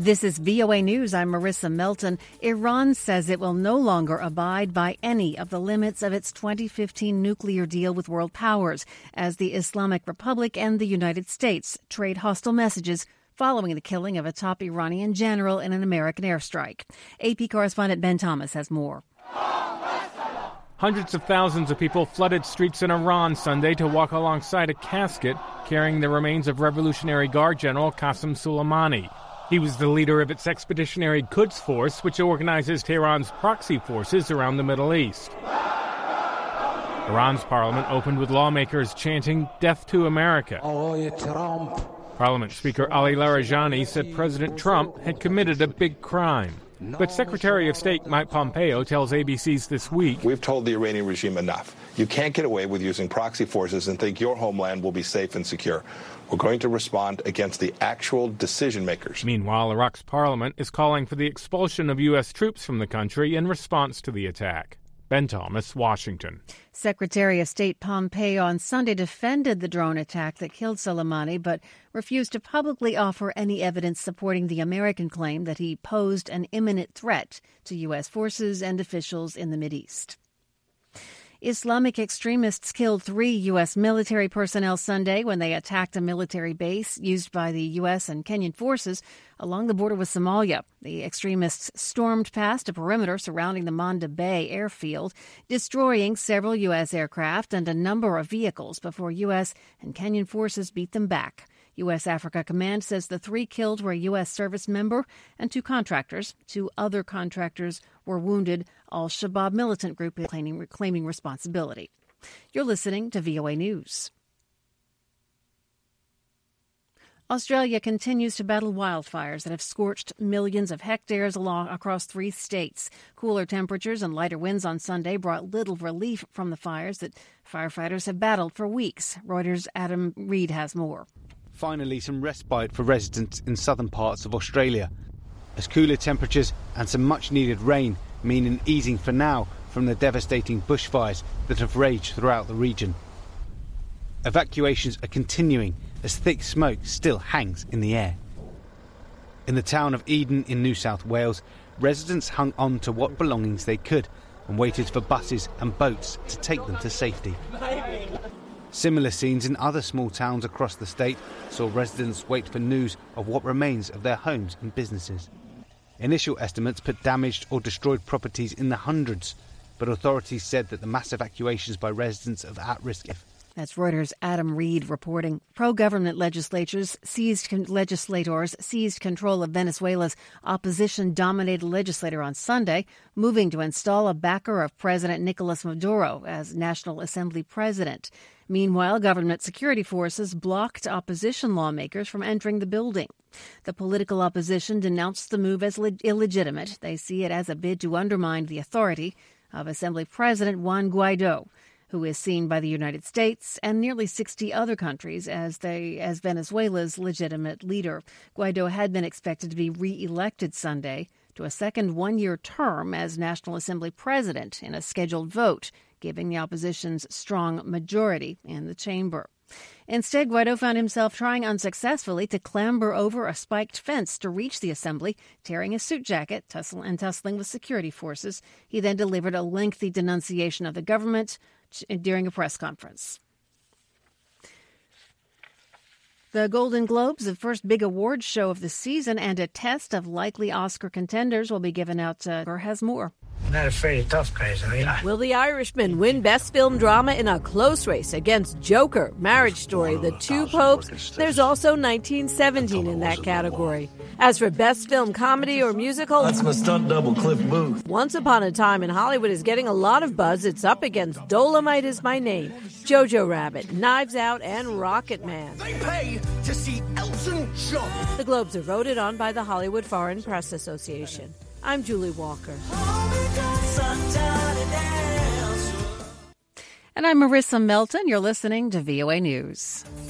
This is VOA News. I'm Marissa Melton. Iran says it will no longer abide by any of the limits of its 2015 nuclear deal with world powers as the Islamic Republic and the United States trade hostile messages following the killing of a top Iranian general in an American airstrike. AP correspondent Ben Thomas has more. Hundreds of thousands of people flooded streets in Iran Sunday to walk alongside a casket carrying the remains of Revolutionary Guard General Qasem Soleimani. He was the leader of its Expeditionary Quds Force, which organizes Tehran's proxy forces around the Middle East. Iran's parliament opened with lawmakers chanting, "Death to America." Parliament Speaker Ali Larijani said President Trump had committed a big crime. But Secretary of State Mike Pompeo tells ABC's This Week, "We've told the Iranian regime enough. You can't get away with using proxy forces and think your homeland will be safe and secure. We're going to respond against the actual decision makers." Meanwhile, Iraq's parliament is calling for the expulsion of U.S. troops from the country in response to the attack. Ben Thomas, Washington. Secretary of State Pompeo on Sunday defended the drone attack that killed Soleimani, but refused to publicly offer any evidence supporting the American claim that he posed an imminent threat to U.S. forces and officials in the Mideast. Islamic extremists killed 3 U.S. military personnel Sunday when they attacked a military base used by the U.S. and Kenyan forces along the border with Somalia. The extremists stormed past a perimeter surrounding the Manda Bay airfield, destroying several U.S. aircraft and a number of vehicles before U.S. and Kenyan forces beat them back. U.S. Africa Command says the 3 killed were a U.S. service member and 2 contractors. 2 other contractors were wounded. Al-Shabaab militant group is claiming responsibility. You're listening to VOA News. Australia continues to battle wildfires that have scorched millions of hectares across 3 states. Cooler temperatures and lighter winds on Sunday brought little relief from the fires that firefighters have battled for weeks. Reuters' Adam Reid has more. Finally, some respite for residents in southern parts of Australia, as cooler temperatures and some much-needed rain mean an easing for now from the devastating bushfires that have raged throughout the region. Evacuations are continuing as thick smoke still hangs in the air. In the town of Eden in New South Wales, residents hung on to what belongings they could and waited for buses and boats to take them to safety. Similar scenes in other small towns across the state saw residents wait for news of what remains of their homes and businesses. Initial estimates put damaged or destroyed properties in the hundreds, but authorities said that the mass evacuations by residents of at-risk. That's Reuters' Adam Reid reporting. Pro-government legislators seized control of Venezuela's opposition-dominated legislature on Sunday, moving to install a backer of President Nicolas Maduro as National Assembly president. Meanwhile, government security forces blocked opposition lawmakers from entering the building. The political opposition denounced the move as illegitimate. They see it as a bid to undermine the authority of Assembly President Juan Guaido, who is seen by the United States and nearly 60 other countries as Venezuela's legitimate leader. Guaido had been expected to be re-elected Sunday to a second one-year term as National Assembly president in a scheduled vote, giving the opposition's strong majority in the chamber. Instead, Guaido found himself trying unsuccessfully to clamber over a spiked fence to reach the assembly, tearing his suit jacket and tussling with security forces. He then delivered a lengthy denunciation of the government during a press conference. The Golden Globes, the first big awards show of the season, and a test of likely Oscar contenders will be given out. Has more. Not afraid of tough guys, are you? Will The Irishman win Best Film Drama in a close race against Joker, Marriage Story, The Two Popes? There's also 1917 in that category. As for Best Film Comedy or Musical, that's my stunt double, Cliff Booth. Once Upon a Time in Hollywood is getting a lot of buzz. It's up against Dolomite Is My Name, Jojo Rabbit, Knives Out, and Rocket Man. They pay to see Elton John. The Globes are voted on by the Hollywood Foreign Press Association. I'm Julie Walker. And I'm Marissa Melton. You're listening to VOA News.